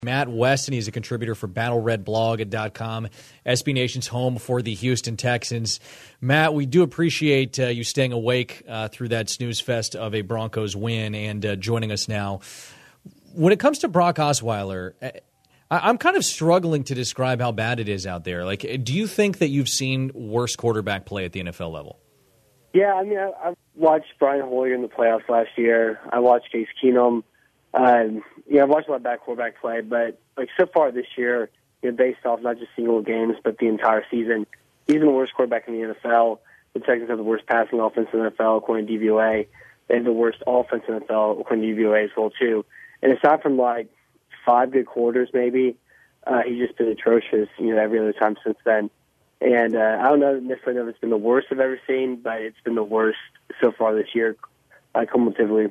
Matt West, and he's a contributor for BattleRedBlog.com, SB Nation's home for the Houston Texans. Matt, we do appreciate you staying awake through that snooze fest of a Broncos win and joining us now. When it comes to Brock Osweiler, I'm kind of struggling to describe how bad it is out there. Like, do you think that you've seen worse quarterback play at the NFL level? Yeah, I mean, I've watched Brian Hoyer in the playoffs last year. I watched Case Keenum. I've watched a lot of bad quarterback play, but like so far this year, based off not just single games, but the entire season, he's been the worst quarterback in the NFL. The Texans have the worst passing offense in the NFL, according to DVOA. They have the worst offense in the NFL, according to DVOA as well, too. And aside from like 5 good quarters, maybe, he's just been atrocious, every other time since then. And I don't necessarily know if it's been the worst I've ever seen, but it's been the worst so far this year, cumulatively.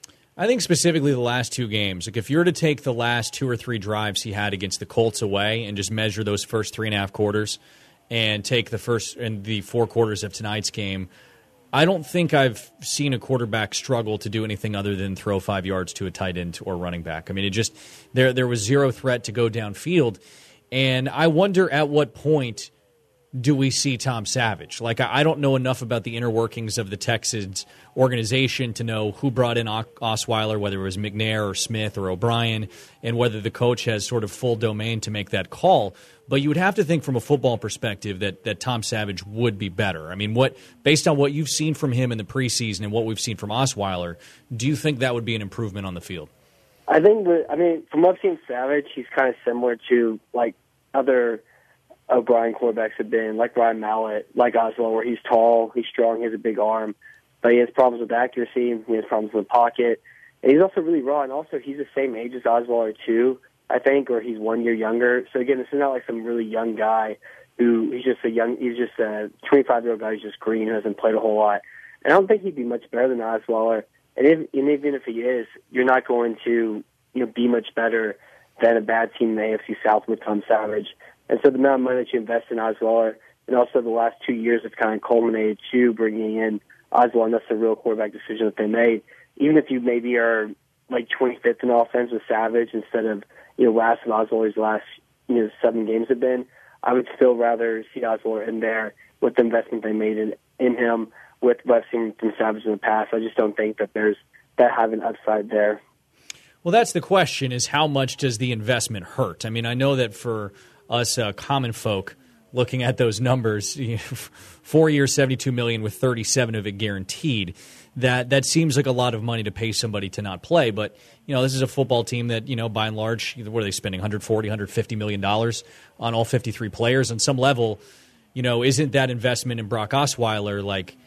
I think specifically the last 2 games. Like if you were to take the last 2 or 3 drives he had against the Colts away and just measure those first 3.5 quarters and take the first and the 4 quarters of tonight's game, I don't think I've seen a quarterback struggle to do anything other than throw 5 yards to a tight end or running back. I mean, it just there was zero threat to go downfield, and I wonder at what point do we see Tom Savage? Like, I don't know enough about the inner workings of the Texans organization to know who brought in Osweiler, whether it was McNair or Smith or O'Brien, and whether the coach has sort of full domain to make that call. But you would have to think from a football perspective that Tom Savage would be better. I mean, based on what you've seen from him in the preseason and what we've seen from Osweiler, do you think that would be an improvement on the field? I think from what I've seen Savage, he's kind of similar to like other O'Brien quarterbacks have been, like Ryan Mallett, like Osweiler, where he's tall, he's strong, he has a big arm, but he has problems with accuracy, he has problems with the pocket, and he's also really raw, and also he's the same age as Osweiler too, I think, or he's 1 year younger. So again, this is not like some really young guy he's just a 25-year-old guy who's just green, who hasn't played a whole lot. And I don't think he'd be much better than Osweiler, and even if he is, you're not going to be much better than a bad team in the AFC South with Tom Savage. And so the amount of money that you invest in Osweiler, and also the last 2 years have kind of culminated to bringing in Osweiler, and that's the real quarterback decision that they made. Even if you maybe are like 25th in offense with Savage instead of last of Osweiler's last 7 games have been, I would still rather see Osweiler in there with the investment they made in him with what I've seen from Savage in the past. I just don't think that there's that high of an upside there. Well, that's the question: is how much does the investment hurt? I mean, I know that for us common folk looking at those numbers, 4 years, $72 million with 37 of it guaranteed, that seems like a lot of money to pay somebody to not play. But this is a football team that by and large, what are they spending, $140, $150 million on all 53 players? On some level, isn't that investment in Brock Osweiler like?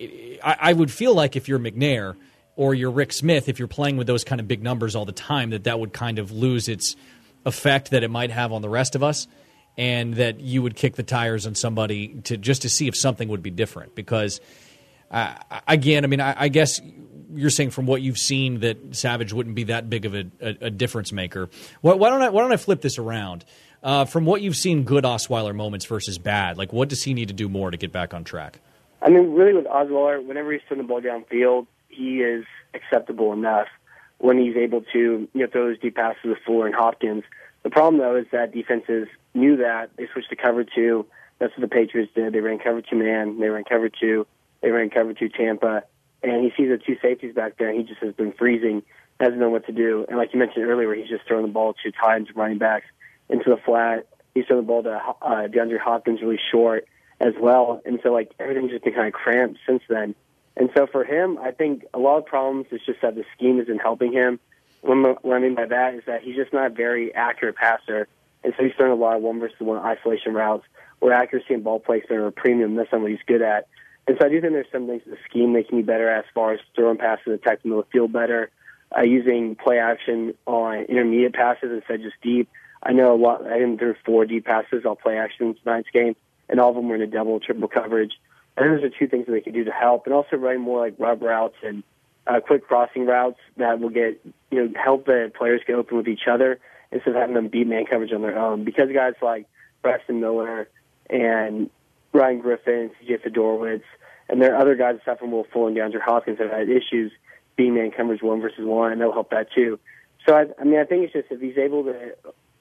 I would feel like if you're McNair or you're Rick Smith, if you're playing with those kind of big numbers all the time, that would kind of lose its effect that it might have on the rest of us, and that you would kick the tires on somebody to see if something would be different. Because, again, I mean, I guess you're saying from what you've seen that Savage wouldn't be that big of a difference maker. Why don't I flip this around? From what you've seen, good Osweiler moments versus bad, like what does he need to do more to get back on track? I mean, really with Osweiler, whenever he's throwing the ball downfield, he is acceptable enough when he's able to throw those deep passes to Fuller and Hopkins. The problem, though, is that defenses knew that. They switched to cover 2. That's what the Patriots did. They ran cover 2 man. They ran cover 2. They ran cover 2 Tampa. And he sees the 2 safeties back there, and he just has been freezing, hasn't known what to do. And like you mentioned earlier, he's just throwing the ball to times running backs into the flat. He's throwing the ball to DeAndre Hopkins really short as well. And so, everything's just been kind of cramped since then. And so for him, I think a lot of problems is just that the scheme isn't helping him. What I mean by that is that he's just not a very accurate passer. And so he's throwing a lot of 1-versus-1 isolation routes where accuracy and ball placement are a premium. That's not what he's good at. And so I do think there's some things in the scheme making me better as far as throwing passes and attacking the field better, using play action on intermediate passes instead of just deep. I know a lot. I didn't throw 4 deep passes on play action in tonight's game, and all of them were in a double, triple coverage. And those are 2 things that they could do to help, and also running more like rub routes and quick crossing routes that will get help the players get open with each other instead of having them beat man coverage on their own. Because guys like Braxton Miller and Ryan Griffin, CJ Fedorowicz, and there are other guys aside from Will Fuller and DeAndre Hopkins that have had issues being man coverage 1-versus-1, and they'll help that too. So I think it's just if he's able to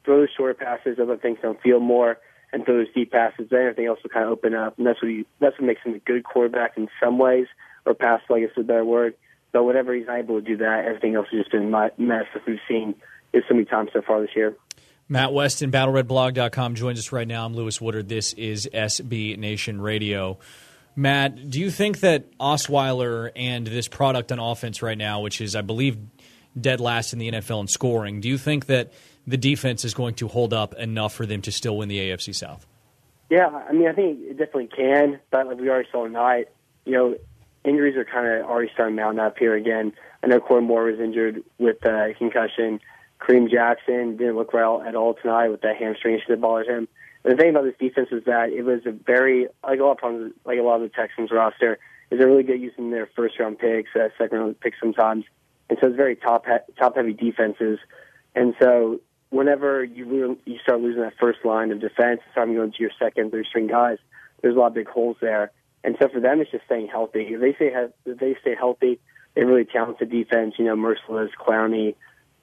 throw those shorter passes, let things downfield more, and throw those deep passes. Then everything else will kind of open up, and that's what makes him a good quarterback in some ways, or pass, I guess is a better word. But whenever he's not able to do that, everything else has just been a mess that we've seen so many times so far this year. Matt Weston, BattleRedBlog.com, joins us right now. I'm Lewis Woodard. This is SB Nation Radio. Matt, do you think that Osweiler and this product on offense right now, which is, I believe, dead last in the NFL in scoring, do you think that the defense is going to hold up enough for them to still win the AFC South? Yeah, I mean, I think it definitely can, but like we already saw tonight, injuries are kind of already starting to mount up here again. I know Corey Moore was injured with concussion. Kareem Jackson didn't look well at all tonight with that hamstring issue that bothered him. And the thing about this defense is that it was a very, like a lot of the Texans roster, is they're really good using their first-round picks, second-round picks sometimes. And so it's very top-heavy defenses. And so whenever you start losing that first line of defense, it's time you go into your second, third-string guys, there's a lot of big holes there. And so for them, it's just staying healthy. If they stay healthy, they have really talented defense. Merciless, Clowney,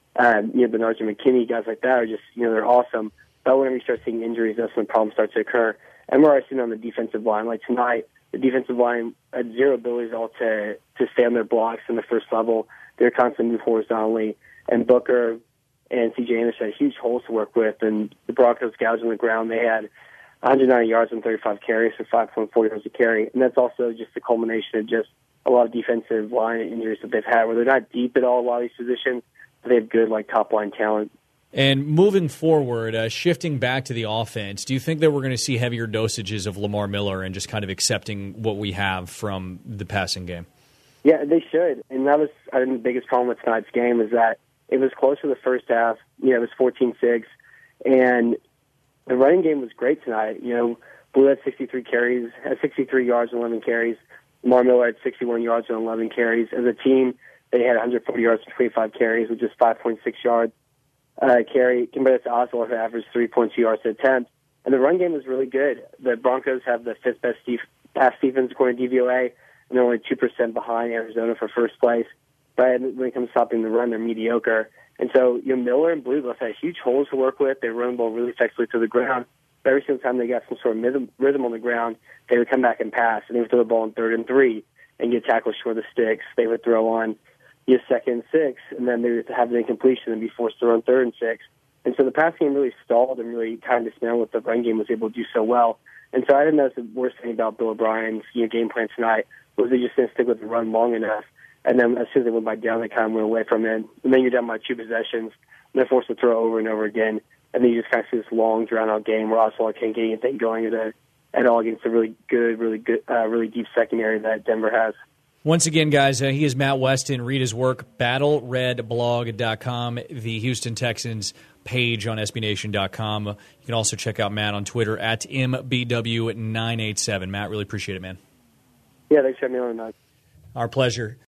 Bernard McKinney, guys like that are just, they're awesome. But whenever you start seeing injuries, that's when problems start to occur. And we're already seeing on the defensive line. Like tonight, the defensive line had zero ability at all to stay on their blocks in the first level. They're constantly move horizontally. And Booker and C.J. Anderson had huge holes to work with. And the Broncos gouged on the ground. They had 190 yards and 35 carries for 5.4 yards a carry. And that's also just the culmination of just a lot of defensive line injuries that they've had, where they're not deep at all, a lot of these positions, but they have good, top-line talent. And moving forward, shifting back to the offense, do you think that we're going to see heavier dosages of Lamar Miller and just kind of accepting what we have from the passing game? Yeah, they should. And that was, I think, the biggest problem with tonight's game is that it was close to the first half. It was 14-6. And the running game was great tonight. Blue had 63 carries, had 63 yards and 11 carries. Lamar Miller had 61 yards and 11 carries. As a team, they had 140 yards and 25 carries, which is 5.6 yards carry, compared to Osweiler, who averaged 3.2 yards to attempt. And the run game was really good. The Broncos have the fifth best pass defense according to DVOA, and they're only 2% behind Arizona for first place. But when it comes to stopping the run, they're mediocre. And so, Miller and Blue both had huge holes to work with. They run the ball really effectively to the ground. But every single time they got some sort of rhythm on the ground, they would come back and pass, and they would throw the ball on 3rd and 3 and get tackled short of the sticks. They would throw on 2nd and 6, and then they would have an incompletion and be forced to run 3rd and 6. And so the passing game really stalled and really kind of dismantled what the run game was able to do so well. And so I think that's the worst thing about Bill O'Brien's game plan tonight, was they just didn't stick with the run long enough. And then as soon as they went by down, they kind of went away from it. And then you're down by 2 possessions, and they're forced to throw over and over again. And then you just kind of see this long, drawn-out game where Osweiler can't get anything going at all against a really deep secondary that Denver has. Once again, guys, he is Matt Weston. Read his work, BattleRedBlog.com, the Houston Texans page on SBNation.com. You can also check out Matt on Twitter at MBW987. Matt, really appreciate it, man. Yeah, thanks for having me on tonight. Our pleasure.